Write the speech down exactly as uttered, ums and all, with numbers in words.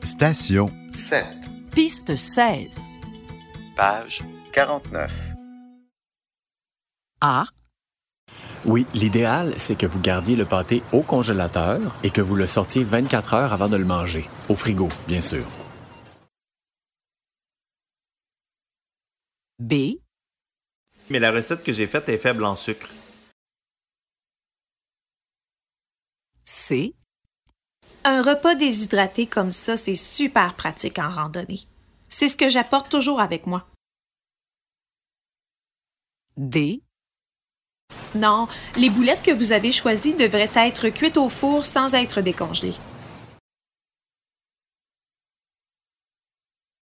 Station sept. Piste seize. Page quarante-neuf. A. Oui, l'idéal, c'est que vous gardiez le pâté au congélateur et que vous le sortiez vingt-quatre heures avant de le manger. Au frigo, bien sûr. B. Mais la recette que j'ai faite est faible en sucre. C. Un repas déshydraté comme ça, c'est super pratique en randonnée. C'est ce que j'apporte toujours avec moi. D. Non, les boulettes que vous avez choisies devraient être cuites au four sans être décongelées.